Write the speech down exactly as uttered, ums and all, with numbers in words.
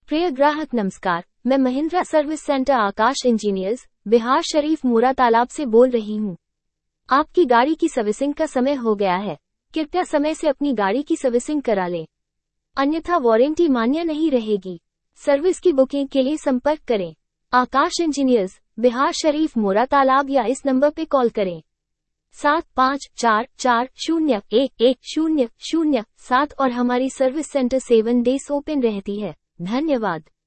प्रिय ग्राहक नमस्कार, मैं Mahindra service centre Akash engineers, Bihar Sharif मूरा तालाब से बोल रही हूँ। आपकी गाड़ी की सर्विसिंग का समय हो गया है। कृपया समय से अपनी गाड़ी की सर्विसिंग करा लें, अन्यथा वारंटी मान्य नहीं रहेगी। सर्विस की बुकिंग के लिए संपर्क करें आकाश इंजीनियर्स, बिहार शरीफ मूरा तालाब या इस नंबर पे कॉल करें सात पाँच चार चार शून्य एक एक शून्य शून्य सात और हमारी service centre seven days open रहती है। धन्यवाद।